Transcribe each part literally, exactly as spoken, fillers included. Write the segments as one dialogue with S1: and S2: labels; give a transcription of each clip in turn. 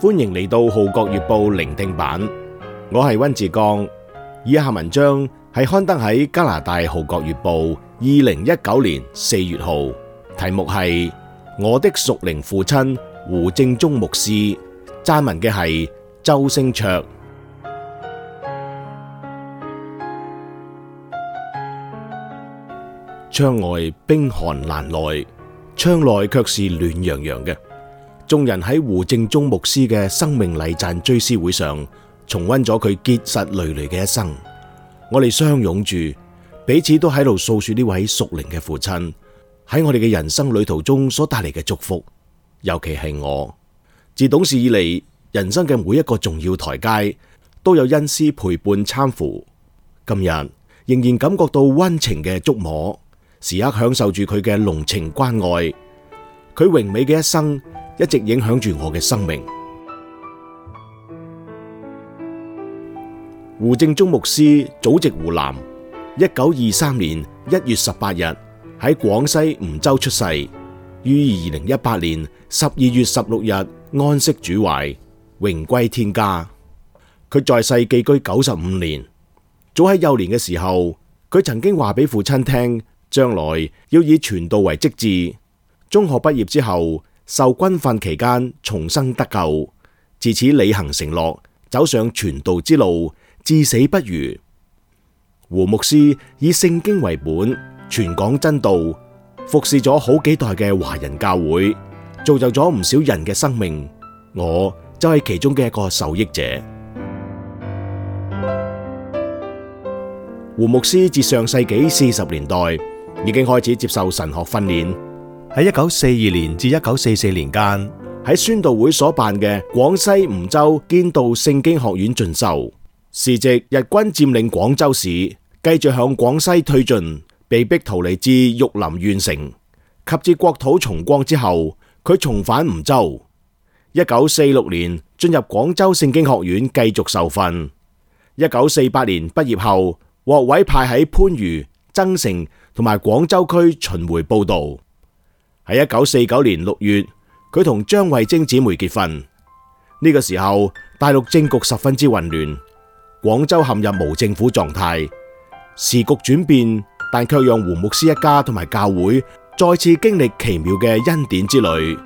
S1: 歡迎嚟到《號角月報》聆聽版，我係溫志剛。以下文章係刊登喺加拿大《號角月報》二零一九年四月號，題目係我的屬靈父親胡正中牧師，撰文嘅係周星卓。窗外冰寒難耐，窗內卻是暖洋洋嘅。眾人喺胡正中牧師嘅生命禮讚追思會上，重溫咗佢結實累累嘅一生。我哋相擁住，彼此都喺度訴說呢位屬靈嘅父親喺我哋嘅人生旅途中所帶嚟嘅祝福。尤其係我，自懂事以嚟，人生嘅每一個重要台階都有恩師陪伴攙扶。今日仍然感覺到溫情嘅觸摸，時刻享受住佢嘅濃情關愛。佢榮美嘅一生一直影響住我嘅生命。胡正中牧師祖籍湖南，一九二三年一月十八日喺廣西梧州出世，於二零一八年十二月十六日安息主懷，榮歸天家。佢在世寄居九十五年，早喺幼年嘅時候，佢曾經話俾父親聽，將來要以傳道為職志。中學畢業之後，受軍訓期間重生得救，自此履行承諾，走上傳道之路，至死不渝。胡牧師以聖經為本，傳講真道，服侍咗好幾代嘅華人教會，造就咗唔少人嘅生命。我就係其中嘅一個受益者。胡牧師自上世紀四十年代已經開始接受神學訓練。喺一九四二年至一九四四年間，喺宣道會所辦嘅廣西梧州堅道聖經學院進修。時值日軍佔領廣州市，繼續向廣西推進，被逼逃離至玉林縣城。及至國土重光之後，佢重返梧州。一九四六年進入廣州聖經學院繼續受訓。一九四八年畢業後，獲委派喺番禺、增城同埋廣州區巡迴佈道。喺一九四九年六月，佢同張慧晶姊妹結婚。呢、這個時候，大陸政局十分之混亂，廣州陷入無政府狀態。時局轉變，但卻讓胡牧師一家同埋教會再次經歷奇妙嘅恩典之旅。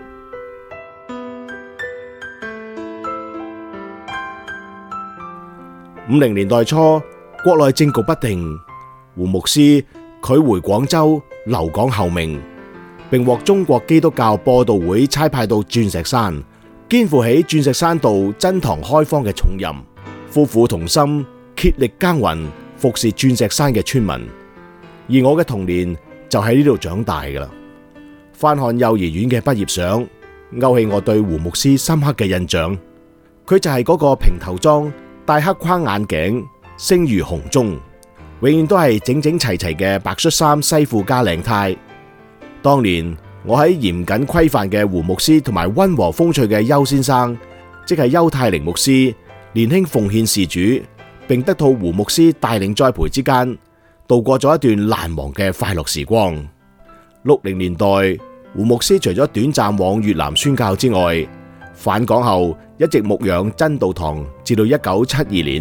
S1: 五零年代初，國內政局不定，胡牧師拒回廣州留港候命，並獲中國基督教播道會差派到鑽石山，肩負起鑽石山道真堂開荒嘅重任，夫婦同心，竭力耕耘，服侍鑽石山嘅村民。而我嘅童年就喺呢度長大噶啦。翻看幼兒園嘅畢業相，勾起我對胡牧師深刻嘅印象。佢就係嗰個平頭裝、戴黑框眼鏡、聲如洪鐘，永遠都係整整齊齊嘅白恤衫、西褲加領呔。當年我喺嚴謹規範嘅胡牧師同埋溫和風趣嘅邱先生，即係邱泰齡牧師，年輕奉獻事主，並得到胡牧師帶領栽培之間，度過咗一段難忘嘅快樂時光。六零年代，胡牧師除咗短暫往越南宣教之外，返港後一直牧養真道堂，至到一九七二年。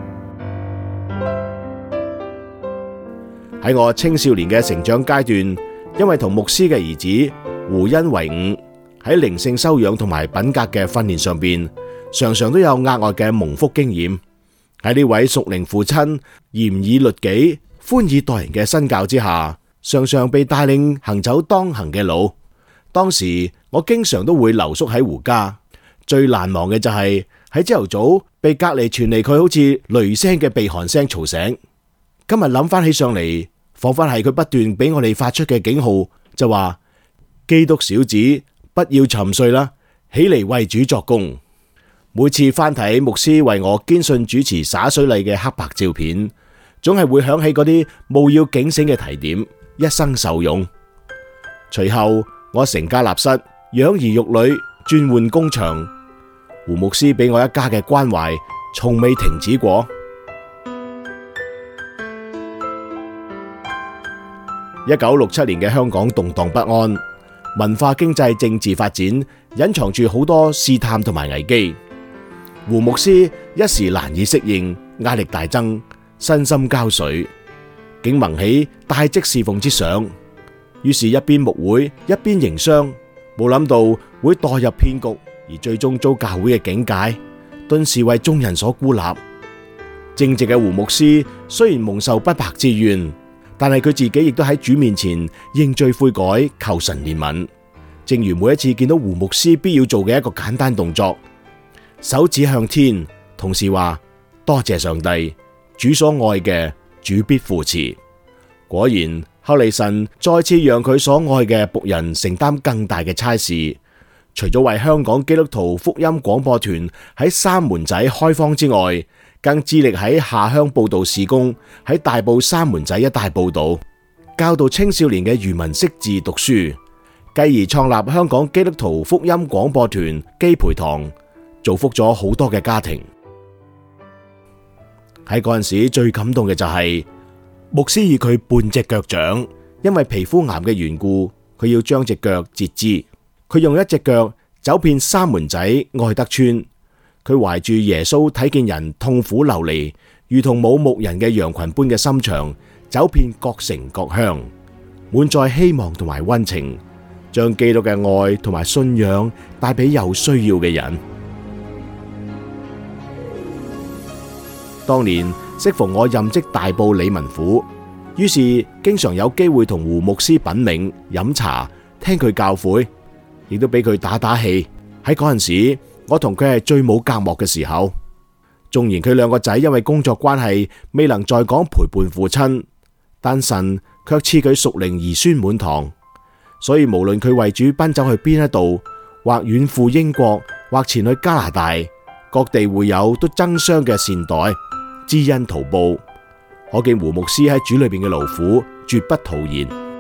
S1: 喺我青少年嘅成長階段，因為同牧師嘅兒子胡恩為伍，喺靈性修養同埋品格嘅訓練上邊，常常都有額外嘅蒙福經驗。喺呢位屬靈父親嚴以律己、寬以待人嘅身教之下，常常被帶領行走當行嘅路。當時我經常都會留宿喺胡家，最難忘嘅就係喺朝頭早被隔籬傳嚟佢好似雷聲嘅鼻鼾聲嘈醒。今日諗翻起上嚟，仿佛係佢不斷俾我哋發出嘅警號，就話基督小子不要沉睡啦，起嚟為主作工。每次翻睇牧師為我堅信主持灑水禮嘅黑白照片，總係會響起嗰啲務要警醒嘅提點，一生受用。隨後我成家立室，養兒育女，轉換工場。胡牧師俾我一家嘅關懷，從未停止過。一九六七年嘅香港動盪不安，文化、經濟、政治發展隱藏住好多試探同埋危機。 胡牧師一時難以適應，壓力大增，身心交瘁，竟萌起帶職侍奉之想。於是，一邊牧會，一邊營商，冇諗到會墮入騙局，而最終遭教會嘅警戒，頓時為眾人所孤立。正直嘅胡牧師雖然蒙受不白之冤，但係佢自己亦都喺主面前認罪悔改，求神憐憫。正如每一次見到胡牧師必要做嘅一個簡單動作，手指向天，同時話多謝上帝，主所愛嘅，主必扶持。果然，後嚟神再次讓佢所愛嘅僕人承擔更大嘅差事，除咗為香港基督徒福音廣播團喺三門仔開荒之外，更致力喺下鄉佈道事工，喺大埔三門仔一帶佈道，教導青少年嘅漁民識字讀書，繼而創立香港基督徒福音廣播團基培堂，造福咗好多嘅家庭。喺嗰陣時最感動嘅就係、是、牧師以佢半隻腳掌，因為皮膚癌嘅緣故，佢要將隻腳截肢，佢用一隻腳走遍三門仔愛德村。佢懷住耶穌睇見人痛苦流離，如同冇牧人嘅羊群般嘅心腸，走遍各城各鄉，滿載希望同埋溫情，將基督嘅愛同埋信仰帶俾有需要嘅人。當年適逢我任職大埔理民府，於是經常有機會同胡牧師品茗飲茶，聽佢教誨，亦都俾佢打打氣。喺嗰陣時，我同佢係最冇隔膜嘅時候。縱然佢兩個仔因為工作關係未能在港陪伴父親，但神卻賜佢屬靈兒孫滿堂。所以無論佢為主奔走去邊一度，或遠赴英國，或前去加拿大，各地會友都爭相嘅善待，知恩圖報。可見胡牧師喺主裏邊嘅勞苦絕不徒然。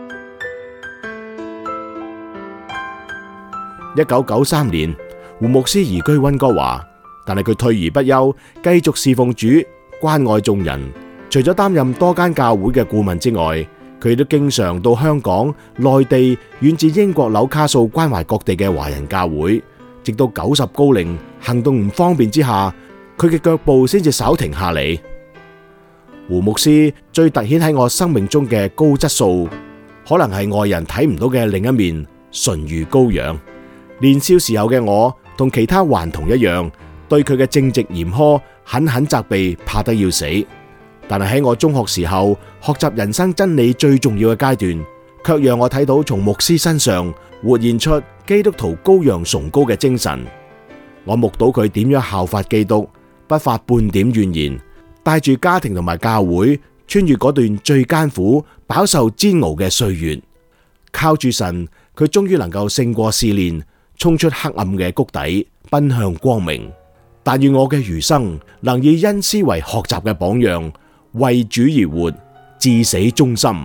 S1: 一九九三年，胡牧師移居溫哥華，但係佢退而不休，繼續侍奉主，關愛眾人。除咗擔任多間教會嘅顧問之外，佢亦都經常到香港、內地，遠至英國紐卡素關懷各地嘅華人教會。直到九十高齡，行動唔方便之下，佢嘅腳步先至稍停下嚟。胡牧師最凸顯喺我生命中嘅高質素，可能係外人睇唔到嘅另一面，純如羔羊。年少時候嘅我，同其他頑童一樣，對佢嘅正直嚴苛，狠狠責備，怕得要死。但係喺我中學時候，學習人生真理最重要嘅階段，卻讓我睇到從牧師身上活現出基督徒羔羊崇高嘅精神。我目睹佢點樣效法基督，不發半點怨言，帶住家庭同埋教會，穿越嗰段最艱苦、飽受煎熬嘅歲月。靠住神，佢終於能夠勝過試煉，衝出黑暗嘅谷底，奔向光明。但願我嘅餘生能以恩師為學習嘅榜樣，為主而活，至死忠心。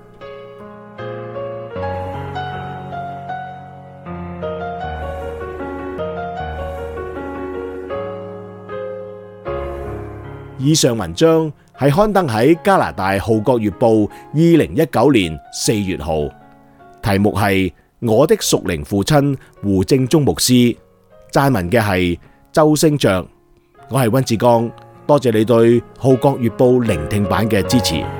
S1: 以上文章係刊登喺加拿大《號角月報》二零一九年四月號，題目係我的屬靈父親胡正中牧師。撰文嘅係周星爵。我係溫志剛，多謝你對《號角月報》聆聽版嘅支持。